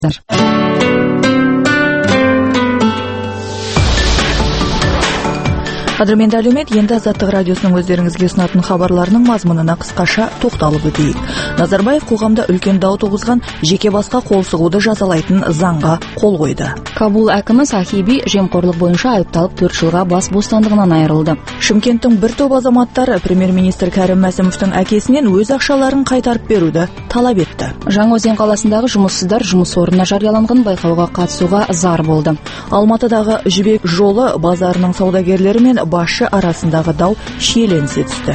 Қадірменді әлеумет, енді Азаттық радиосының өздеріңізге ұсынатын хабарларының мазмұнына қысқаша тоқталып өтейік. Назарбаев қоғамда үлкен дау туғызған жеке басқа қол сұғуды жазалайтын заңға қол қойды. Кабул әкімі Сахиби жемқорлық бойынша айыпталып 4 жылға бас бостандығынан айырылды. Шымкенттің бір топ азаматтары премьер-министр Кәрім Мәсімовтің әкесінен өз ақшаларын қайтарып беруді талап етті. Жаңаөзен қаласындағы жұмыссыздар жұмыс орнына жарияланған байқауға қатысуға зар болды. Алматыдағы Жібек жолы базарының саудагерлері мен басшы арасындағы дау шиеленісе түсті.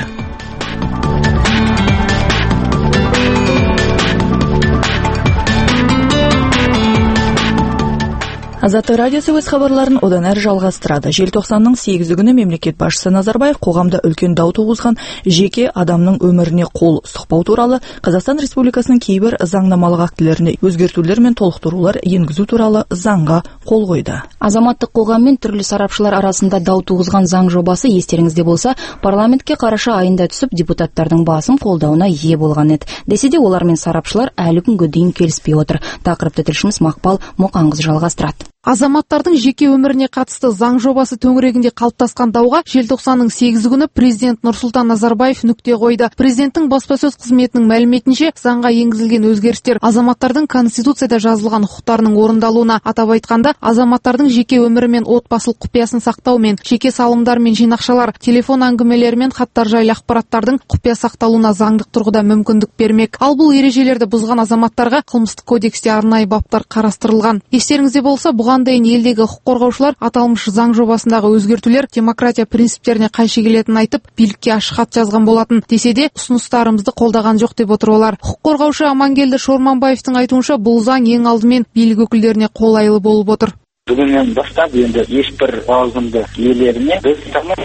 Азаттық радиосы өз хабарларын одан әрі жалғастырады. Желтоқсанның 8 күні мемлекет басшысы Назарбаев қоғамда үлкен дау туғызған жеке адамның өміріне қол сұқпау туралы Қазақстан Республикасының кейбір заңнамалық актілеріне өзгертулер мен толықтырулар енгізу туралы заңға қол қойды. Азаматтық қоғам мен түрлі сарапшылар арасында дау туғызған заң жобасы, естеріңізде болса, парламентке қараша айында түсіп, депутаттардың басым қолдауына ие болған еді. Десе де олар мен сарапшылар әлі күнге дейін келіспей отыр. Тақырыпты тілшіміз Мақпал Мұқанқызы жалғастырады. Азаматтардың жеке өміріне қатысты заң жобасы төңірегінде қалыптасқан дауға желтоқсанның 8 күні президент Нұрсұлтан Назарбаев нүкте қойды. Президенттің баспасөз қызметінің мәліметінше, заңға енгізілген өзгерістер азаматтардың конституцияда жазылған құқықтарының орындалуына, атап айтқанда, азаматтардың жеке өмірі мен отбасылық құпиясын сақтау мен жеке салымдар мен жинақшалар, телефон әңгімелері мен хаттар жайлы ақпараттардың құпия сақталуына заңдық тұрғыда мүмкіндік бермек. Ал бұл ережелерді бұзған азаматтарға қылмыстық кодексте арнайы баптар қарастырылған. Естеріңізде болса, бұған дейін елдегі құқық қорғаушылар аталмыш заң жобасындағы өзгертулер демократия принциптеріне қайшы келетінін айтып, билікке ашық хат жазған болатын. Десе де, ұсыныстарымызды қолдаған жоқ деп отыр олар. Құқық қорғаушы Амангелді Шорманбаевтың айтуынша, бұл заң ең алдымен билік өкілдеріне қолайлы болып отыр. Бүгіннен бастап енді ешбір лауазымды иелеріне біз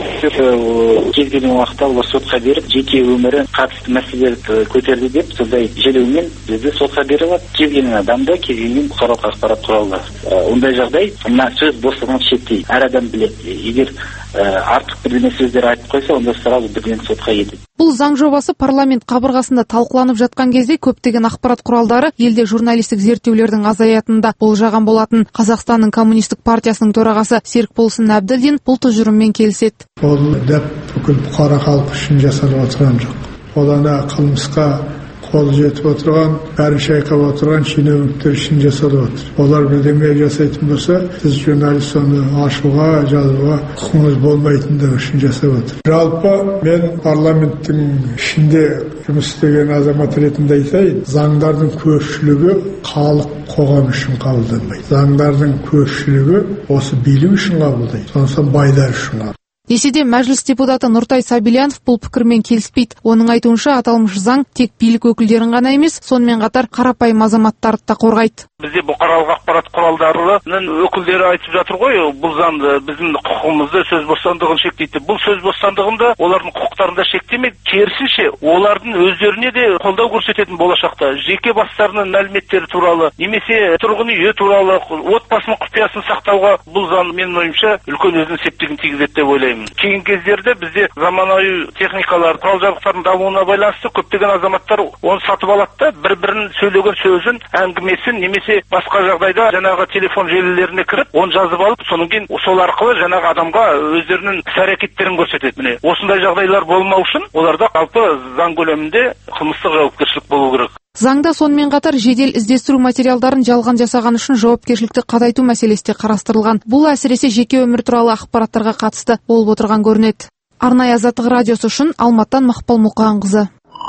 кез келген уақытта олар сотқа беріп, жеке өмірі қатысты мәселелерді көтерді деп, сондай желеумен бізді сотқа бере алады. Кез келген адамды, кез келген бұқаралық ақпарат құралдар. Ондай жағдай мына сөз бостығын шектейді. Әр адам біледі. Егер артық бірдеңе сөздер айтып қойса, онда сразу бірден сотқа кетеді. Бұл заң жобасы парламент қабырғасында талқыланып жатқан кезде көптеген ақпарат құралдары елде журналистік зерттеулердің азаятынында болжаған болатын. Қазақстанның Коммунистік партиясының төрағасы Серікболсын Әбділдин бұл тұжырыммен келіседі. Ол дәп бүкіл бұқара халық үшін жасалып отырған жоқ. Ол ана қылмысқа қолы жетіп отырған, бәрін шайқап отырған шенеуніктер үшін жасалып отыр. Олар бірдеңе жасайтын болса, сіз журналист оны ашуға, жазуға құқыңыз болмайтындығы үшін жасап отыр. Жалпы мен парламенттің ішінде жұмыс істеген азамат ретінде айтайын, заңдардың көпшілігі халық қоғам үшін қабылданбайды. Заңдардың көпшілігі осы билік үшін қабылдайды. Сондықтан байлар үшін қабылдайды. Десе де мәжіліс депутаты Нұртай Сабильянов бұл пікірмен келіспейді. Оның айтуынша аталмыш заң тек билік өкілдерін ғана емес, сонымен қатар қарапайым азаматтарды да қорғайды. Бізде бұқаралық ақпарат құралдарының өкілдері айтып жатыр ғой, бұл заң біздің құқығымызды, сөз бостандығын шектейді. Бұл сөз бостандығында олардың құқықтарын да шектемейді, керісінше олардың өздеріне де қолдау көрсететін болашақта жеке бастарының мәліметтері туралы, немесе тұрғын үйі туралы, отбасының құпиясын сақтауға бұл заң менің ойымша үлкен өзінің септігін тигізеді деп ойлаймын. Кейінгі кездерде бізде заманауи техникалар, құрал-жабдықтардың дамуына байланысты көптеген азаматтар оны сатып алады да, бір-бірінің сөйлеген сөзін, әңгімесін, немесе басқа жағдайда жаңағы телефон желілеріне кіріп, оны жазып алып, содан кейін сол арқылы жаңағы адамға өздерінің іс-әрекеттерін көрсетеді. Міне, осындай жағдайлар болмау үшін оларда жалпы заң көлемінде қылмыстық жауапкершілік болу керек. Заңда сонымен қатар жедел іздестіру материалдарын жалған жасаған үшін жауапкершілікті қатайту мәселесі де қарастырылған. Бұл әсіресе жеке өмір туралы ақпараттарға қатысты болып отырған көрінеді. Арнайы Азаттық радиосы үшін Алматыдан Мақпал Мұқанқызы.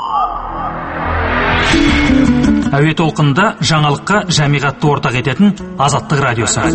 Әуе толқынында жаңалыққа жамиғатты ортақ ететін Азаттық радиосы.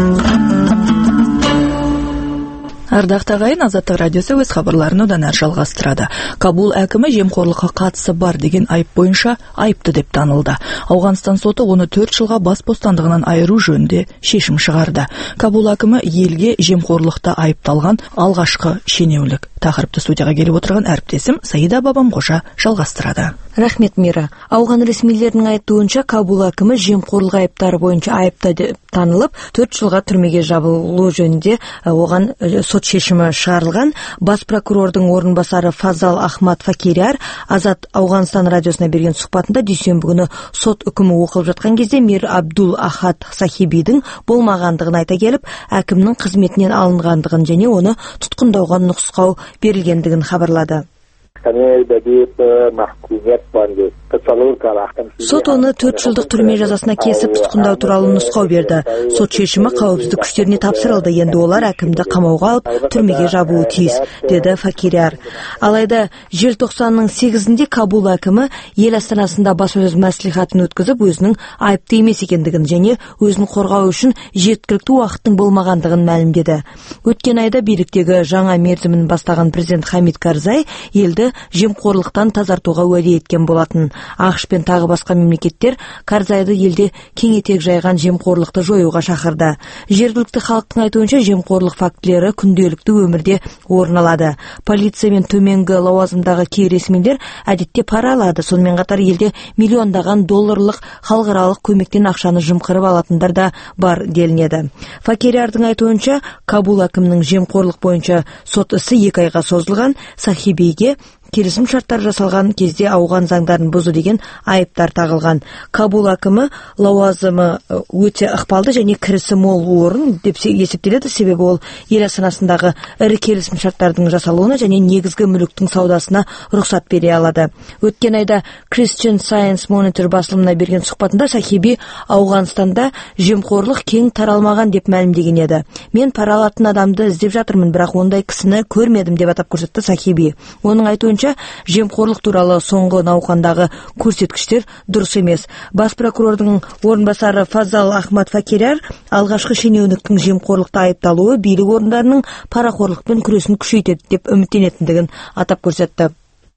Ардақты ағайын, Азаттық радиосы өз хабарларын одан әрі жалғастырады. Кабул әкімі жемқорлыққа қатысы бар деген айып бойынша айыпты деп танылды. Ауғанстан соты оны 4 жылға бас бостандығынан айыру жөнінде шешім шығарды. Кабул әкімі елге жемқорлықта айыпталған алғашқы шенеунік. Тақырыпты студияға келіп отырған әріптесім Саида Бабамқожа жалғастырады. Рахмет, Мира. Ауған ресмилерінің айтуынша, Кабул әкімі жемқорлық айыптары бойынша айыпты деп танылып, 4 жылға түрмеге жабылу жөнінде оған сот шешімі шығарылған. Бас прокурордың орынбасары Фазал Ахмад Факиряр Азат Ауғанстан радиосына берген сұхбатында дүйсенбі күні сот үкімі оқылып жатқан кезде Мир Абдул Ахад Сахибидің болмағандығын айта келіп, әкімнің қызметінен алынғандығын және оны тұтқындауға нұсқау берілгендігін хабарлады. Сот оны 4 жылдық түрме жазасына кесіп тұтқындау туралы нұсқау берді. Сот шешімі қауіпсіздік күштеріне тапсырылды, енді олар әкімді қамауға алып түрмеге жабуы тиіс, деді Факиряр. Алайда желтоқсанның 8-інде Кабул әкімі ел астанасында баспасөз мәслихатын өткізіп, өзінің айыпты емес екендігін және өзін қорғау үшін жеткілікті уақыттың болмағандығын мәлімдеді. Өткен айда биліктегі жаңа мерзімін бастаған президент Хамид Карзай елді жемқорлықтан тазартуға уәде еткен болатын. ақш пен тағы басқа мемлекеттер Карзайды елде кеңетек жайған жемқорлықты жоюға шақырды. Жергілікті халықтың айтуынша жемқорлық фактілері күнделікті өмірде орын алады. Полиция мен төменгі лауазымдағы кей ресмилер әдетте пара алады. Сонымен қатар елде миллиондаған долларлық халықаралық көмектен ақшаны жымқырып алатындар да бар делінеді. Факирярдың айтуынша, Кабул әкімінің жемқорлық бойынша сот ісі 2 айға созылған. Сахибиге келісім шарттар жасалған кезде ауған заңдарын бұзу деген айыптар тағылған. Кабул әкімі лауазымы өте ықпалды және кірісі мол орын деп есептеледі, себебі ол ел астанасындағы ірі келісім шарттардың жасалуына және негізгі мүліктің саудасына рұқсат бере алады. Өткен айда Christian Science Monitor басылымына берген сұхбатында Сахиби Ауғанстанда жемқорлық кең таралмаған деп мәлімдеген еді. Мен пара алатын адамды іздеп жатырмын, бірақ ондай кісіні көрмедім деп атап көрсетті Сахиби. Оның айтуынша жемқорлық туралы соңғы науқандағы көрсеткіштер дұрыс емес. Бас прокурордың орынбасары Фазал Ахмад Факиряр алғашқы шенеуніктің жемқорлықта айыпталуы билік орындарының парақорлықпен күресін күшейтеді деп үміттенетіндігін атап көрсетті.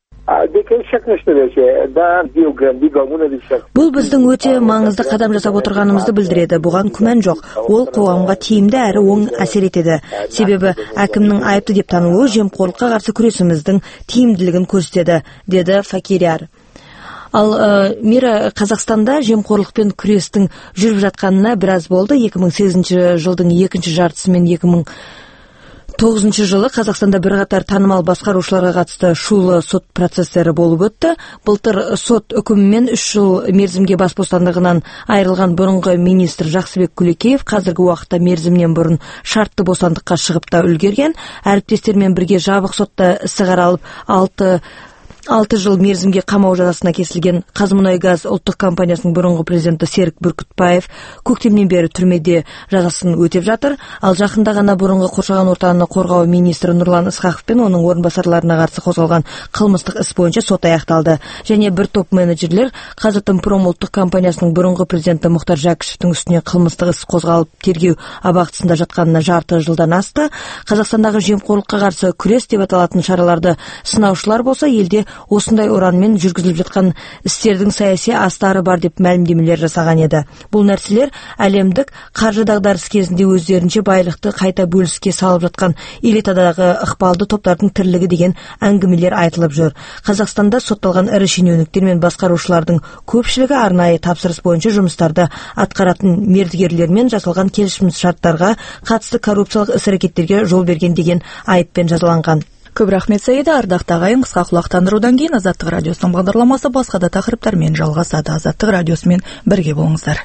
Бұл біздің өте маңызды қадам жасап отырғанымызды білдіреді. Бұған күмән жоқ. Ол қоғамға тиімді әрі оң әсер етеді. Себебі әкімнің айыпты деп танылуы жемқорлыққа қарсы күресіміздің тиімділігін көрсетеді, деді Факиряр. Ал Мира, Қазақстанда жемқорлықпен күрестің жүріп жатқанына біраз болды. 2008 жылдың 2-ші жартысы мен 2009 жылы Қазақстанда бірқатар танымал басқарушыларға қатысты шулы сот процестері болып өтті. Былтыр сот үкімімен 3 жыл мерзімге бас бостандығынан айырылған бұрынғы министр Жақсыбек Күлекеев қазіргі уақытта мерзімнен бұрын шартты бостандыққа шығып та үлгерген. Әріптестермен бірге жабық сотта ісі қаралып 6 жыл мерзімге қамау жазасына кесілген Қазмұнайгаз ұлттық компаниясының бұрынғы президенті Серік Бүркітбаев көктемнен бері түрмеде жазасын өтеп жатыр. Ал жақында ғана бұрынғы қоршаған ортаны қорғау министрі Нұрлан Ысқақов пен оның орынбасарларына қарсы қозғалған қылмыстық іс бойынша сот аяқталды. Және бір топ менеджерлер Қазатомпром ұлттық компаниясының бұрынғы президенті Мұхтар Жәкішевтің үстіне қылмыстық іс қозғалып тергеу абақтысында жатқанына жарты жылдан асты. Қазақстандағы жемқорлыққа қарсы күрес деп аталатын шараларды сынаушылар болса, елде осындай ұранмен жүргізіліп жатқан істердің саяси астары бар деп мәлімдемелер жасаған еді. Бұл нәрселер әлемдік қаржы дағдарыс кезінде өздерінше байлықты қайта бөліске салып жатқан элитадағы ықпалды топтардың тірлігі деген әңгімелер айтылып жүр. Қазақстанда сотталған ірі шенеуніктер мен басқарушылардың көпшілігі арнайы тапсырыс бойынша жұмыстарды атқаратын мердігерлермен жасалған келісім шарттарға қатысты коррупциялық іс-әрекеттерге жол берген деген айыппен жазаланған. Көп рахмет, Саида. Ардақты ағайын, қысқа құлақтандырудан кейін Азаттық радиосының бағдарламасы басқа да тақырыптармен жалғасады. Азаттық радиосымен бірге болыңыздар.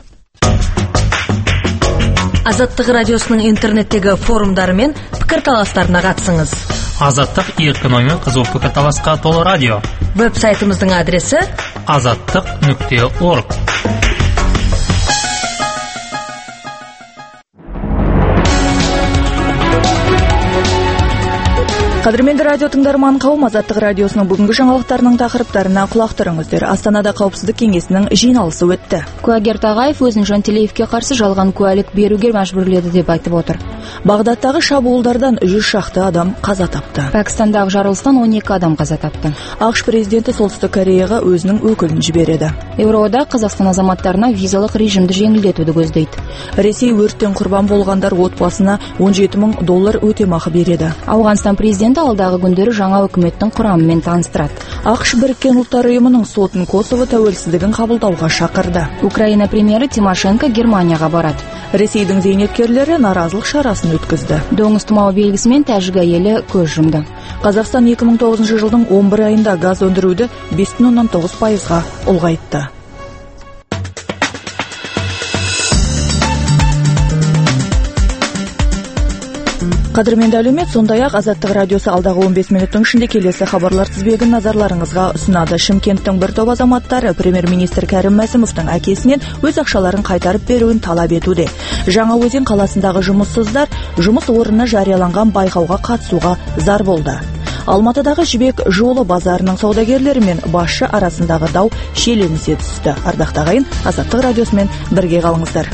Азаттық радиосының интернеттегі форумдары мен пікірталастарына қатысыңыз. Азаттық еркін оймен қызу пікірталасқа толы радио. Веб-сайтымыздың адресі azаттық.org. Қадірменді радио тыңдарман қауым, Азаттық радиосының бүгінгі жаңалықтарының тақырыптарына құлақ түріңіздер. Астанада қауіпсіздік кеңесінің жиналысы өтті. Куәгер Тағаев өзін Жантелеевке қарсы жалған куәлік беруге мәжбүрледі деп айтып отыр. Бағдаттағы шабуылдардан 100 шақты адам қаза тапты. Пәкістандағы жарылыстан 12 адам қаза тапты. ақш президенті Солтүстік Кореяға өзінің өкілін жібереді. Еуроодақ Қазақстан азаматтарына визалық режимді жеңілдетуді көздейді. Ресей өрттен құрбан болғандар отбасына $17,000 өтемақы береді. Ауғанстан президенті енді алдағы күндері жаңа үкіметтің құрамымен таныстырады. ақш Біріккен ұлттар ұйымының сотын Косово тәуелсіздігін қабылдауға шақырды. Украина премьері Тимошенко Германияға барады. Ресейдің зейнеткерлері наразылық шарасын өткізді. Доңыз тұмауы белгісімен тәжік әйелі көз жұмды. Қазақстан 2009 жылдың 11 айында газ өндіруді 5,9%-ға ұлғайтты. Қадірменді әлеумет, сондай-ақ Азаттық радиосы алдағы 15 минуттың ішінде келесі хабарлар тізбегін назарларыңызға ұсынады. Шымкенттің бір топ азаматтары премьер-министр Кәрім Мәсімовтің әкесінен өз ақшаларын қайтарып беруін талап етуде. Жаңаөзен қаласындағы жұмыссыздар жұмыс орнына жарияланған байқауға қатысуға зар болды. Алматыдағы Жібек жолы базарының саудагерлері мен басшы арасындағы дау шиеленісе түсті. Ардақты ағайын, Азаттық радиосымен бірге қалыңыздар.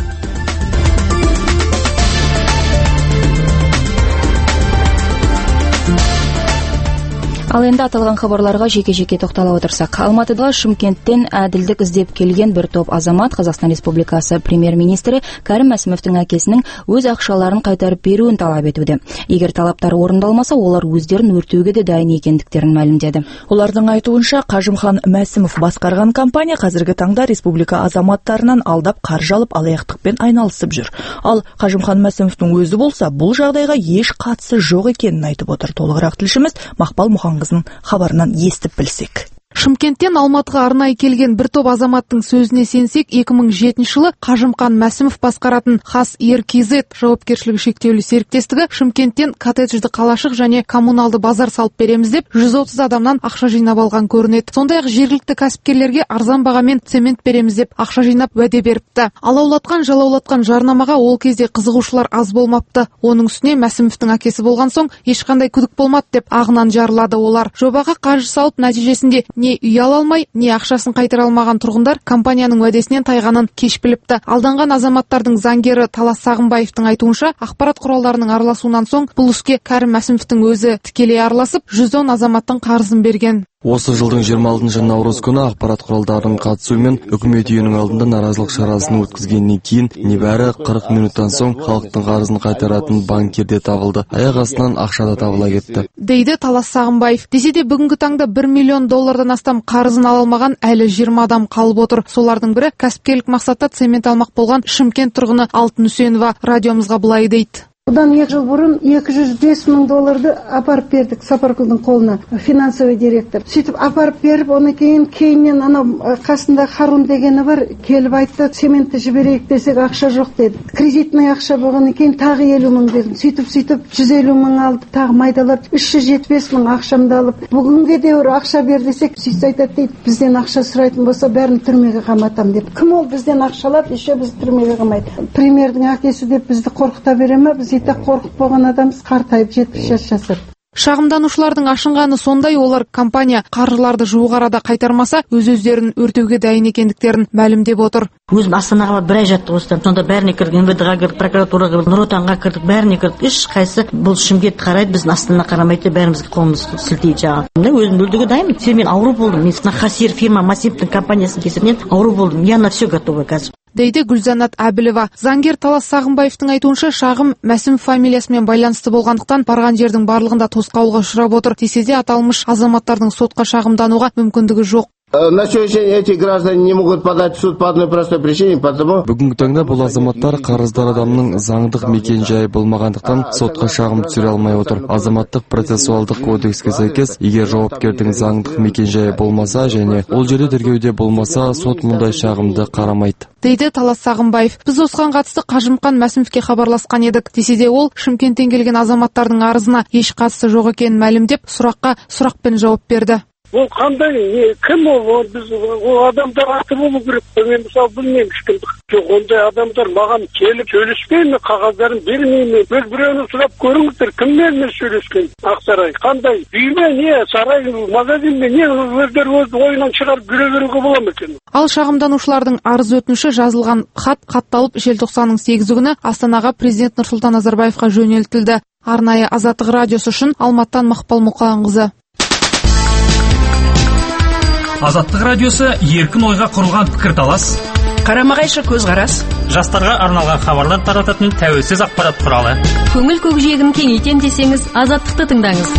Ал енді аталған хабарларға жеке-жеке тоқтала отырсақ, Алматыда Шымкенттен әділдік іздеп келген бір топ азамат Қазақстан Республикасы премьер-министрі Кәрім Мәсімовтің әкесінің өз ақшаларын қайтарып беруін талап етуде. Егер талаптары орындалмаса, олар өздерін өртеуге де дайын екендіктерін мәлімдеді. Олардың айтуынша, Қажымхан Мәсімов басқарған компания қазіргі таңда республика азаматтарынан алдап қаржы алып алаяқтықпен айналысып жүр. Ал Қажымхан Мәсімовтің өзі болса, бұл жағдайға еш қатысы жоқ екенін айтып отыр. Толығырақ тілшіміз Мақпал Мұханқызының хабарынан естіп білсек. Шымкенттен Алматыға арнайы келген бір топ азаматтың сөзіне сенсек, 2007 жылы Қажымхан Мәсімов басқаратын Хас РКЗ жауапкершілігі шектеулі серіктестігі Шымкенттен коттеджді қалашық және коммуналды базар салып береміз деп 130 адамнан ақша жинап алған көрінеді. Сондай-ақ жергілікті кәсіпкерлерге арзан бағамен цемент береміз деп ақша жинап уәде беріпті. Алаулатқан, жалаулатқан жарнамаға ол кезде қызығушылар аз болмапты. Оның үстіне Мәсімовтің әкесі болған соң ешқандай күдік болмады деп ағынан жарылады олар. Жобаға қаржы салып, нәтижесінде не үй ала алмай, не ақшасын қайтара алмаған тұрғындар компанияның уәдесінен тайғанын кеш біліпті. Алданған азаматтардың заңгері Талас Сағынбаевтың айтуынша, ақпарат құралдарының араласуынан соң бұл іске Кәрім Мәсімовтің өзі тікелей араласып, 110 азаматтың қарызын берген. Осы жылдың 26 наурыз күні ақпарат құралдарының қатысуымен үкімет үйінің алдында наразылық шарасын өткізгеннен кейін небәрі 40 минуттан соң халықтың қарызын қайтаратын банкирде табылды. Аяқ астынан ақша да табыла кетті. Дейді Талас Сағынбаев. Десе де бүгінгі таңда $1 миллион астам қарызын ала алмаған әлі 20 адам қалып отыр. Солардың бірі кәсіпкерлік мақсатта цемент алмақ болған Шымкент тұрғыны Алтын Үсенова радиомызға былай дейді. Бұдан 2 жыл бұрын $205 мың апарып бердік Сапаркүлдің қолына, финансовый директор. Сөйтіп апарып беріп, оны кейіннен ана қасында Харун дегені бар, келіп айтты, цементті жіберейік десек ақша жоқ деді. Кредитный ақша болғаннан кейін тағы 50 мың дедім. Сөйтіп 150 мың алды, тағы майдалап 375 мың ақшамды алып, бүгінге де ақша бер десек, сөйтіп айтады дейді, бізден ақша сұрайтын болса, бәрін түрмеге қаматам деп. Кім ол бізден ақшалап, еще біз түрмеге қамайды. Премьердің әкесі деп бізді қорқыта бере ме? Біз қорқып болған адамыз қартайып 70 жасар. Шағымданушылардың ашынғаны сондай, олар компания қаржыларды жуық арада қайтармаса, өз-өздерін өртеуге дайын екендіктерін мәлімдеп отыр. Өзім Астанаға бір ай жаттық осыдан. Сонда бәріне кірдік, МВД-ға кірдік, прокуратураға кірдік, Нұр Отанға кірдік, бәріне кірдік. Ешқайсы бұл Шымкент қарайды, біздің Астана қарамайды, бәрімізге қолымыз сілтейді жағы. Өзім өлдіге дайынмын. Мен ауру болдым. Мен Хасир фирма Масимовтың компаниясының кесірінен ауру болдым. Я на все готова қазір. Дейді Гүлзанат Әбілова. Заңгер Талас Сағынбаевтың айтуынша, шағым Мәсімов фамилиясымен байланысты болғандықтан барған жердің барлығында тосқауылға ұшырап отыр. Десе де аталмыш азаматтардың сотқа шағымдануға мүмкіндігі жоқ. На сегодняшний день эти граждане не могут подать в суд по одной простой причине, потому... Бүгінгі таңда бұл азаматтар қарыздар адамның заңдық мекен жайы болмағандықтан сотқа шағым түсіре алмай отыр. Азаматтық процессуалдық кодекске сәйкес, егер жауапкердің заңдық мекен жайы болмаса және ол жерде тергеуде болмаса, сот мұндай шағымды қарамайды. Дейді Талас Сағынбаев. Біз осыған қатысты Қажымхан Мәсімовке хабарласқан едік. Десе де ол Шымкенттен келген азаматтардың арызына еш қатысы жоқ екенін мәлімдеп, сұраққа сұрақпен жауап берді. Ол қандай, кім ол? Біз ол адамдар аты болу керек. Мен мысалы білмеймін ешкімді. Жоқ, ондай адамдар маған келіп сөйлеспеймін, қағаздарын бермеймін. Өз біреуін сұрап көріңіздер, кіммен сөйлескен? Ақсарай қандай? Үйме не? Сарай, магазин ме? Не? Өздері өз ойынан шығарып жүре беруге бола ма екен? Ал шағымданушылардың арыз өтініші жазылған хат қатталып желтоқсанның 8 күні Астанаға президент Нұрсұлтан Назарбаевқа жөнелтілді. Арнайы Азаттық радиосы үшін Алматыдан Мақпал Мұқанқызы. Азаттық радиосы еркін ойға құрылған пікірталас, Қарама-қайшы көзқарас. Жастарға арналған хабарлар тарататын тәуелсіз ақпарат құралы. Көңіл көкжиегін кеңейтем десеңіз, Азаттықты тыңдаңыз.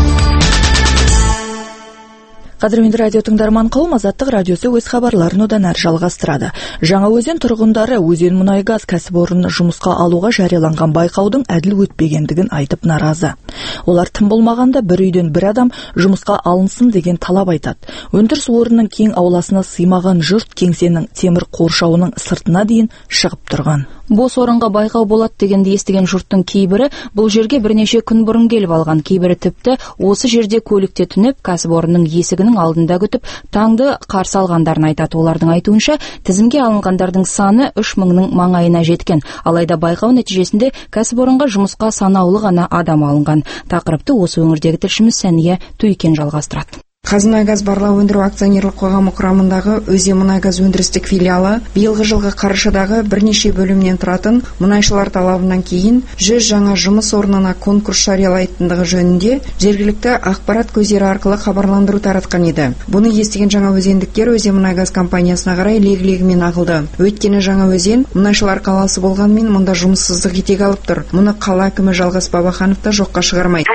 Қадірменді радио тыңдарман қауым, Азаттық радиосы өз хабарларын одан әрі жалғастырады. Жаңаөзен тұрғындары Өзен мұнай-газ кәсіпорнын жұмысқа алуға жарияланған байқаудың әділ өтпегендігін айтып наразы. Олар тым болмағанда бір үйден бір адам жұмысқа алынсын деген талап айтады. Өндіріс орнының кең ауласына сыймаған жұрт кеңсенің темір қоршауының сыртына дейін шығып тұрған. Бос орынға байқау болады дегенді естіген жұрттың кейбірі бұл жерге бірнеше күн бұрын келіп алған, кейбірі тіпті осы жерде көлікте түнеп, кәсіпорынның есігінің алдында күтіп, таңды қарсы алғандарын айтады. Олардың айтуынша, тізімге алынғандардың саны 3000-ның маңайына жеткен. Алайда байқау нәтижесінде кәсіпорынға жұмысқа санаулы ғана адам алынған. Тақырыпты осы өңірдегі тілшіміз Сәния Туйкен жалғастырады. Қазмұнайгаз барлау өндіру акционерлік қоғамы құрамындағы Өзен мұнайгаз өндірістік филиалы биылғы жылғы қарашадағы бірнеше бөлімнен тұратын мұнайшылар талабынан кейін 100 жаңа жұмыс орнына конкурс жариялайтындығы жөнінде жергілікті ақпарат көздері арқылы хабарландыру таратқан еді. Бұны естіген жаңаөзендіктер Өзен мұнайгаз компаниясына қарай лек-легімен ағылды. Өйткені Жаңаөзен мұнайшылар қаласы болғанмен мұнда жұмыссыздық етек алып тұр. Мұны қала әкімі Жалғас Бабаханов та жоққа шығармайды.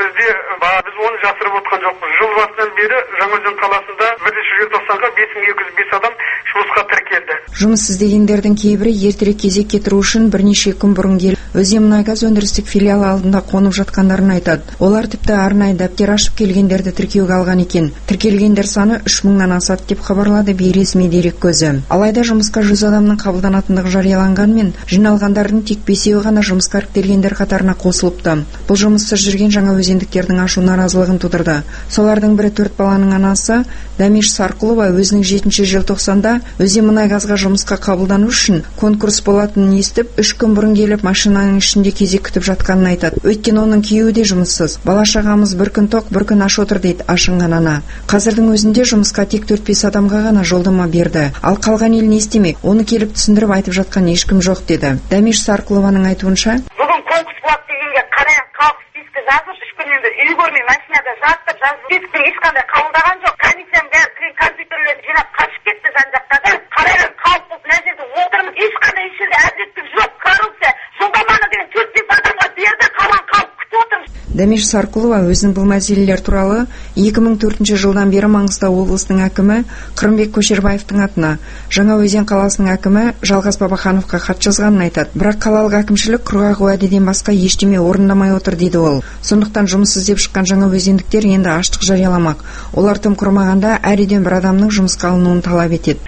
Біз оны жасырып отқан жоқпыз. Жыл басынан бері Жаңаөзен қаласында 1 желтоқсанға 5205 адам жұмысқа тіркелді. Жұмыс іздегендердің кейбірі ертерек кезекке тұру үшін бірнеше күн бұрын келіп, Өзен мұнайгаз өндірістік филиалы алдында қонып жатқандарын айтады. Олар тіпті арнайы дәптер ашып келгендерді тіркеуге алған екен. Тіркелгендер саны 3000-нан асады деп хабарлады бейресми дерек көзі. Алайда жұмысқа 100 адамның қабылданатындығы жарияланғанмен, жиналғандардың тек 5-еуі ғана жұмысқа іріктелгендер қатарына қосылыпты. Бұл жұмыссыз жүрген жаңаөзендіктердің ашу наразылығын тудырды. Солардың бірі 4 баланың анасы Дәмеш Сарқұлова өзінің 7 желтоқсанда Өзен мұнайгазға жұмысқа қабылдану үшін конкурс болатынын естіп, 3 күн бұрын келіп машинаның ішінде кезек күтіп жатқанын айтады. Өйткені оның күйеуі де жұмыссыз. Бала-шағамыз бір күн тоқ, бір күн аш отыр дейді ашынған ана. Қазірдің өзінде жұмысқа тек 4-5 адамға ғана жолдама берді. Ал қалған ел не істемек? Оны келіп түсіндіріп айтып жатқан ешкім жоқ деді. Дәмеш Сарқұлованың айтуынша, бүгін конкурс болады дегенге қарайын, халық спискі жазып, 3 күннен бері үй көрмей машинада жазып, спискті ешқандай қабылдаған жоқ. Комиссияның бәрі компьютерлерді жинап қашып кетті жан-жақтан. Қарайын, халық болып мына жерде отырмыз, ешқандай жерде әділеттік жоқ, коррупция, жолдаманы деген 4-5 адамға берді, қалған халық күтіп отырмыз. Дәмеш Сарқұлова өзінің бұл мәселелер туралы 2004 жылдан бері Маңғыстау облысының әкімі Қырымбек Көшербаевтың атына, Жаңаөзен қаласының әкімі Жалғас Бабахановқа хат жазғанын айтады. Бірақ қалалық әкімшілік құрғақ уәдеден басқа ештеме орындамай отыр дейді ол. Сондықтан жұмыс іздеп шыққан жаңаөзендіктер енді аштық жарияламақ. Олар тым құрмағанда әр үйден бір адамның жұмысқа алынуын талап етеді.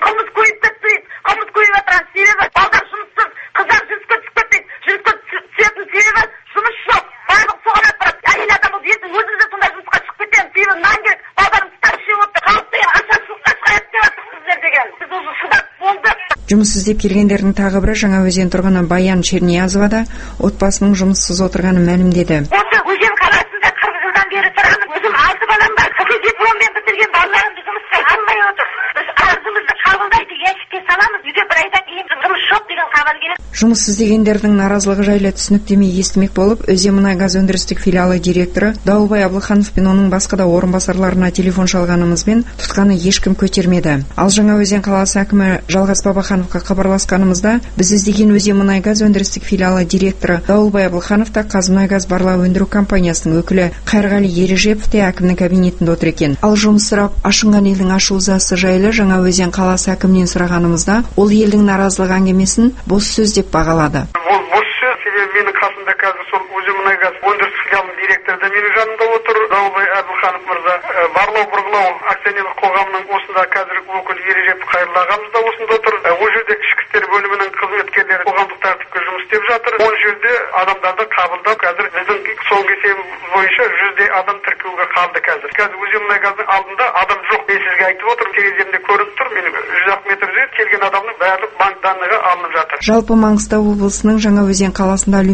Жұмыс іздеп келгендердің тағы бірі Жаңаөзен тұрғыны Баян Черниязова да отбасының жұмыссыз отырғанын мәлімдеді. Осы Өзен қаласында 40 жылдан бері тұрамыз. Өзім 6 балам бар. Дипломмен бітірген балаларымды жұмысқа алмай отыр. Біз арызымызды қабылдайды, ящикке саламыз. Үйге бір айдан кейін жұмыс жоқ деген хабар келеді. Жұмыс іздегендердің наразылығы жайлы түсініктеме естімек болып, Өзен мұнайгаз өндірістік филиалы директоры Дауылбай Абылханов пен оның басқа да орынбасарларына телефон шалғанымызбен тұтқаны ешкім көтермеді. Ал Жаңаөзен қаласы әкімі Жалғас Бабахановқа хабарласқанымызда, біз іздеген Өзен мұнайгаз өндірістік филиалы директоры Дауылбай Абылханов та Қазмұнайгаз барлау өндіру компаниясының өкілі Қайырғали Ережепов те әкімнің кабинетінде отыр екен. Ал жұмыс сұрап ашынған елдің ашу-ызасы жайлы Жаңаөзен қаласы әкімінен сұрағанымызда, ол елдің наразылық әңгімесін бос сөз деп бағалады. Ол бос сөз, себебі менің қасымда қазір сол Өзен мұнайгаз өндірістік филиалының директоры да менің жанымда отыр. Дауылбай Әбілханов мырза, барлау бұрғылау акционерлік қоғамының осында қазір өкілі Ережепов Қайырлы ағамыз да осында отыр. Ол жерде ішкі істер бөлімінің қызметкерлері қоғамдық тәртіпке жұмыс істеп жатыр. Ол жерде адамдарды қабылдап, қазір біздің соңғы есебіміз бойынша 100 адам тіркеуге қалды қазір. Қазір Өзен мұнайгаздың алдында адам жоқ. Мен сізге айтып отырмын, тереземде көрініп тұр. Менің 100 метр жер келген адамның барлық банк данныға алынып жатыр. Жалпы Маңғыстау облысының Жаңаөзен қаласында әлеуметтік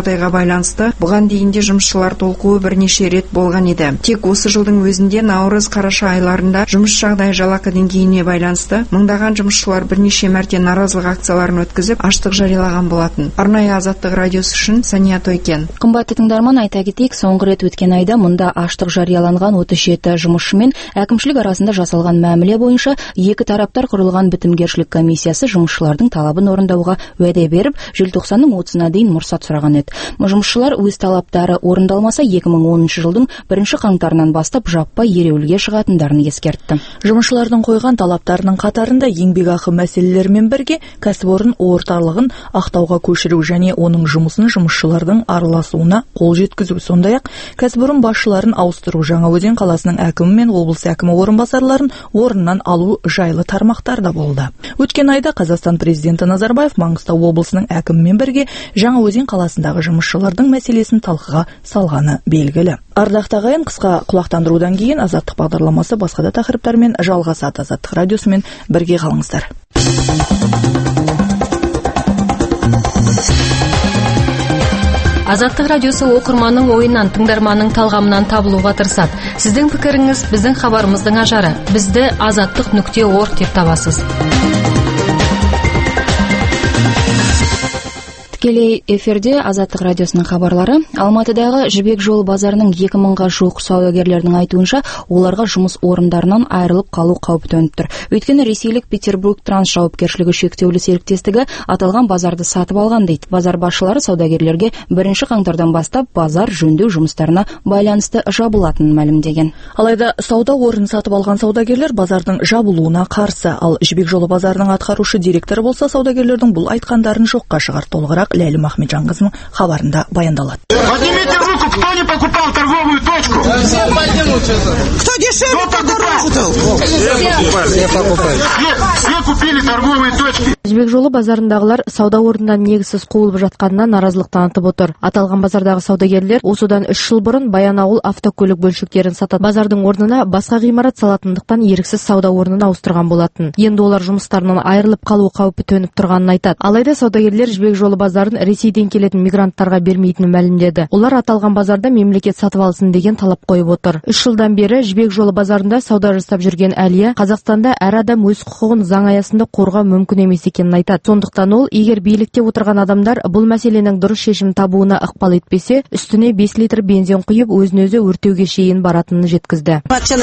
жағдайға байланысты бұған дейін де жұмысшылар толқуы бірнеше рет болған еді. Тек осы жылдың өзінде наурыз-қараша айларында жұмыс жағдайы жалақы деңгейіне байланысты мыңдаған жұмысшылар бірнеше мәрте наразылық акцияларын өткізіп, аштық жариялаған болатын. Арнайы Азаттық радиосы үшін Сания Тойкен. Қымбатты тыңдарман, айта кетейік, соңғы рет өткен айда мұнда аштық жарияланған 37 жұмысшы мен әкімшілік арасында жасалған мәміле бойынша екі тараптар құрылған бітімгершілік комиссиясы жұмысшылардың талабын орындауға уәде беріп, желтоқсанның 30-на дейін мұрсат сұраған еді. Жұмысшылар өз талаптары орындалмаса 2010 жылдың 1 қаңтарынан бастап жаппай ереуілге шығатындарын ескертті. Жұмысшылардың қойған талаптарының қатарында еңбекақы мәселелерімен бірге кәсіпорын орталығын Ақтауға көшіру және оның жұмысын жұмысшылардың араласуына қол жеткізу, сондай-ақ кәсіпорын басшыларын ауыстыру, Жаңаөзен қаласының әкімі мен облыс әкімі орынбасарларын орыннан алу жайлы тармақтар да болды. Өткен айда Қазақстан президенті Назарбаев Маңғыстау облысының әкімімен бірге Жаңаөзен қаласындағы жұмысшылардың мәселесін талқыға салғаны белгілі. Ардақты ағайын, қысқа құлақтандырудан кейін Азаттық бағдарламасы басқа да тақырыптармен жалғасады. Азаттық радиосымен бірге қалыңыздар. Азаттық радиосы оқырманның ойынан, тыңдарманның талғамынан табылуға тырысады. Сіздің пікіріңіз біздің хабарымыздың ажары. Бізді azаттық.org деп табасыз. Тікелей эфирде Азаттық радиосының хабарлары. Алматыдағы Жібек жолы базарының 2000-ға жуық саудагерлердің айтуынша, оларға жұмыс орындарынан айырылып қалу қаупі төніп тұр. Өйткені ресейлік Петербург транс жауапкершілігі шектеулі серіктестігі аталған базарды сатып алған дейді. Базар басшылары саудагерлерге 1 қаңтардан бастап базар жөндеу жұмыстарына байланысты жабылатынын мәлімдеген. Алайда сауда орнын сатып алған саудагерлер базардың жабылуына қарсы, ал Жібек жолы базарының атқарушы директоры болса саудагерлердің бұл айтқандарын жоққа шығарды. Толығырақ Ләйлім Ахметжанқызының хабарында баяндалады. Поднимите руку, кто не покупал торговую точку? Кто дешевле, кто дороже? Все купили торговые точки. Жібек жолы базарындағылар сауда орнынан негізсіз қуылып жатқанына наразылық танытып отыр. Аталған базардағы саудагерлер осыдан 3 жыл бұрын Баянауыл автокөлік бөлшектерін сатады. Базардың орнына басқа ғимарат салатындықтан еріксіз сауда орнын ауыстырған болатын. Енді олар жұмыстарынан айырылып қалу қаупі төніп тұрғанын айтады. Алайда саудагерлер Жібек жолы базарын Ресейден келетін мигранттарға бермейтінін мәлімдеді. Олар аталған базарда мемлекет сатып алсын деген талап қойып отыр. 3 жылдан бері Жібек жолы базарында сауда жасап жүрген Әлия, Қазақстанда әр адам өз құқығын заң аясында қорғау мүмкін емес екенін айтады. Сондықтан ол, егер билікте отырған адамдар бұл мәселенің дұрыс шешім табуына ықпал етпесе, үстіне 5 литр бензин құйып, өзін-өзі өртеуге шейін баратынын жеткізді.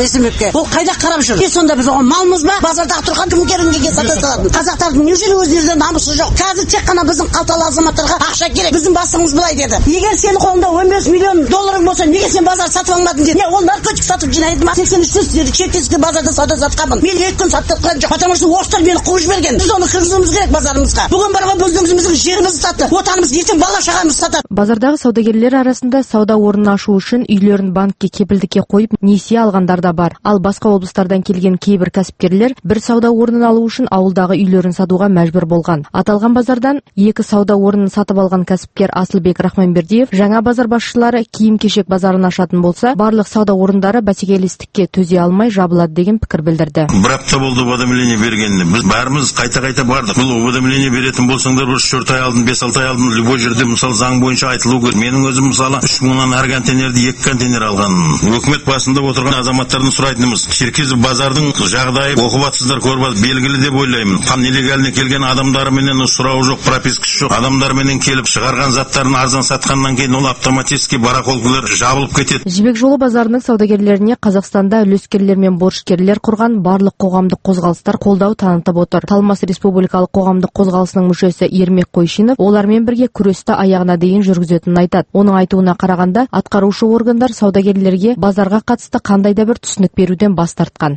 Ол қайда қарап жүр? Сонда біз оған малмыз ба? Базардағы тұрған кім керінге сата салатын? Қазақтардың неужели өздерінде намысы жоқ? Қазір тек қана біздің қалталы азаматтарға ақша керек. Біздің басымыз былай деді. Егер сенің қолыңда 15 миллион долларың болса, неге сен базар сатып алмадың деді. Ол наркотик сатып жинайды ма? 83 шектескі базарда сауда сатқанмын. Мен 2 күн саттырған жоқ. Потому что орыстар мені қуып жіберген. Біз оны кіргізуіміз керек базарымызға. Бүгін барған біздің жерімізді сатты. Отанымыз ертең бала шағамыз сатады. Базардағы саудагерлер арасында сауда орнын ашу үшін үйлерін банкке кепілдікке қойып несие алғандар да бар. Ал басқа облыстардан келген кейбір кәсіпкерлер бір сауда орнын алу үшін ауылдағы үйлерін сатуға мәжбүр болған. Аталған базардан 2 сауда орнын сатып алған кәсіпкер Асылбек Рахманбердиев жаңа базар басшылары киім-кешек базарын ашатын болса, барлық сауда орындары бәсекелестікке төзе алмай жабылады деген пікір білдірді. Бір апта болды уведомление бергеніне. Біз бәріміз қайта-қайта бардық. Бұл уведомление беретін болсаңдар, 3-4 ай алдын, 5 ай алдын любой жерде мысалы заң бойынша айтылу керек. Менің өзім мысалы 3 мыңнан әр контейнерді 2 контейнер алған. Өкімет басында отырған азаматтардан сұрайтынымыз, Черкизов базардың жағдайы оқып атсыздар, көріп белгілі деп ойлаймын. Нелегальный келген адамдарменен сұрауы жоқ, пропискасы жоқ. Адамдарменен келіп шығарған заттарын арзан сатқаннан кейін ол автоматически барахолкалар жабылып кетеді. Жібек жолы базарының саудагерлеріне Қазақстанда үлескерлер мен борышкерлер құрған барлық қоғамдық қозғалыстар қолдау танытып отыр. Талмас республикалық қоғамдық қозғалысының мүшесі Ермек Қойшинов олармен бірге күресті аяғына дейін жүргізетінін айтады. Оның айтуына қарағанда, атқарушы органдар саудагерлерге базарға қатысты қандай да бір түсінік беруден бас тартқан.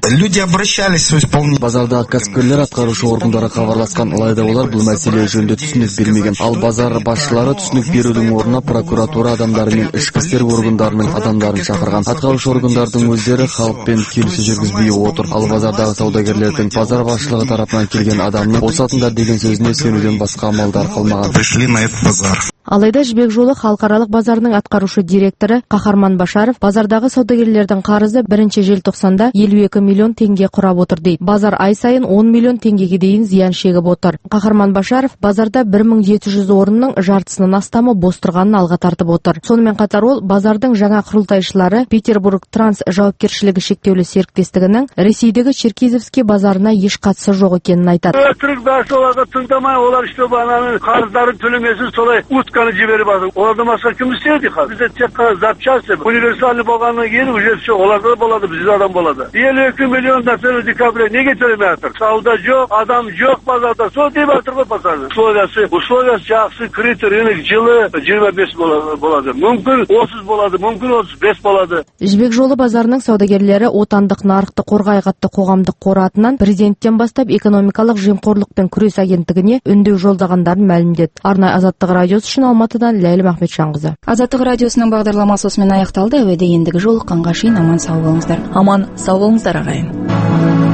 Базардағы кәсіпкерлер атқарушы органдарға хабарласқан, алайда олар бұл мәселе жөнінде түсінік бермеген. Ал базар басшылары түсінік берудің орнына прокуратура адамдары мен ішкі істер органдарының адамдарын шақырған. Атқарушы органдардың өздері халықпен келіссөз жүргізбей отыр. Ал базардағы саудагерлердің базар басшылығы тарапынан келген адамның босатыңдар деген сөзіне сенуден басқа амалдар қалмаған. Пришли на этот базар. Алайда Жібек жолы халықаралық базарының атқарушы директоры Қахарман Башаров базардағы саудагерлердің қарызы 1 желтоқсанда 52 миллион теңге құрап отыр дейді. Базар ай сайын 10 миллион теңгеге дейін зиян шегіп отыр. Қахарман Башаров базарда 1700 орынның жартысынан астамы бос тұрғанын алға тартып отыр. Сонымен қатар ол базардың жаңа құрылтайшылары Петербург Транс жауапкершілігі шектеулі серіктестігінің Ресейдегі Черкизовский базарына еш қатысы жоқ екенін айтады. Олар işte bananın қарыздарын төлемесін солай утканы жіберіп алды. Олардан басқа кім істейді? Бізде тек қана запчасти универсальный болғаннан кейін уже все оларда да болады, бізде адам болады. 52 миллион например декабря неге төлемей жатыр? Сауда жоқ, адам жоқ базарда. Сол деп жатыр ғой базардың. Условиясы жақсы, крытый рынок жылы 25 болады. Мүмкін 30 болады, мүмкін 35 болады. Жібек жолы базарының саудагерлері отандық нарықты қорғайық атты қоғамдық қоры атынан президенттен бастап экономикалық жемқорлықпен күрес агенттігіне үндеу жолдағандарын мәлімдеді. Арнай Азаттық радиосы үшін Алматыдан Ләйлім Ахметжанқызы. Азаттық радиосының бағдарламасы осымен аяқталды. Әуеде ендігі жолыққанға шейін аман сау болыңыздар. Аман сау болыңыздар ағайын.